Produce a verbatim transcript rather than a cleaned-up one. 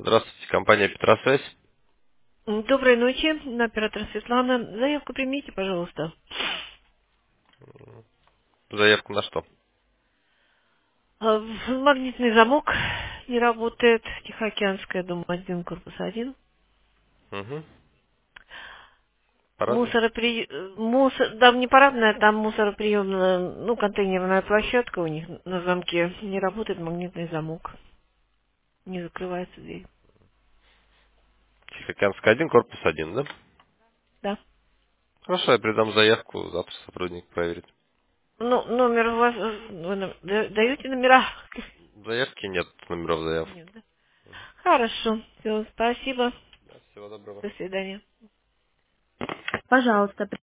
Здравствуйте, компания Петросвязь. М, Доброй ночи, на оператор Светлана. Заявку примите, пожалуйста. Заявку на что? А, в- Магнитный замок не работает. Тихоокеанская, дом один, корпус один. Угу. Парадный? Мусоропри... э, Мусор... Да, не парадная, там мусороприемная, ну, контейнерная площадка у них на замке. Не работает магнитный замок. Не закрывается дверь. Тихоокеанский один, корпус один, да? Да. Хорошо, я придам заявку, завтра сотрудник проверит. Ну, номер у вас... э, Вы нам да- даете номера? Заявки нет, номеров заяв. Нет, да? Хорошо. Все, спасибо. Да, всего доброго. До свидания. Пожалуйста,